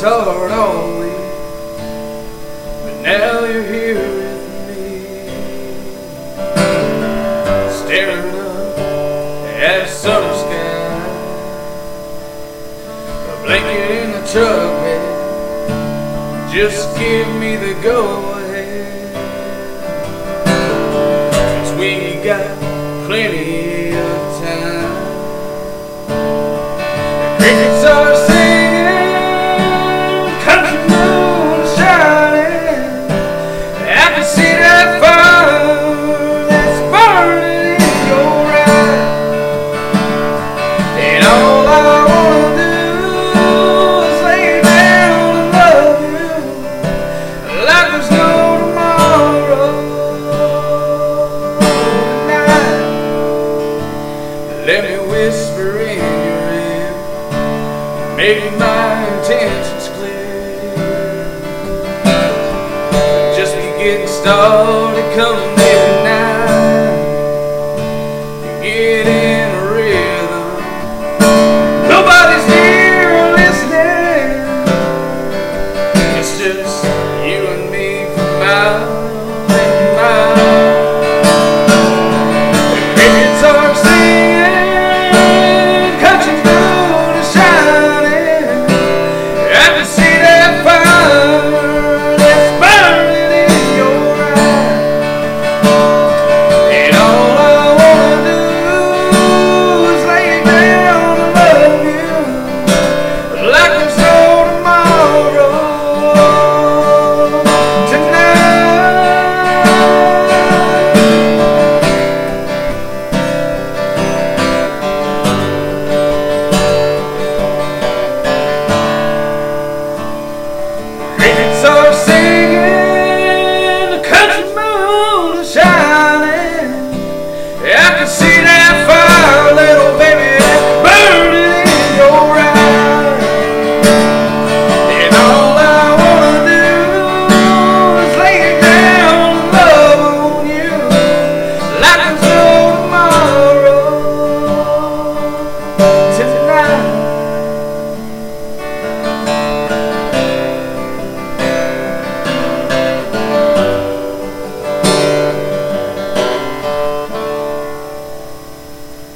was hard all week, but now you're here with me, staring up at a summer sky, a blanket in the truck bed, just give me the go-ahead, 'cause we got plenty of time. The crickets are singing, country moon shining, I can see that fire that's burning in your eyes, and all I wanna do is lay down and love you like there's no tomorrow. Tonight, let me whisper in your ear, make my intentions clear. Just be getting started, come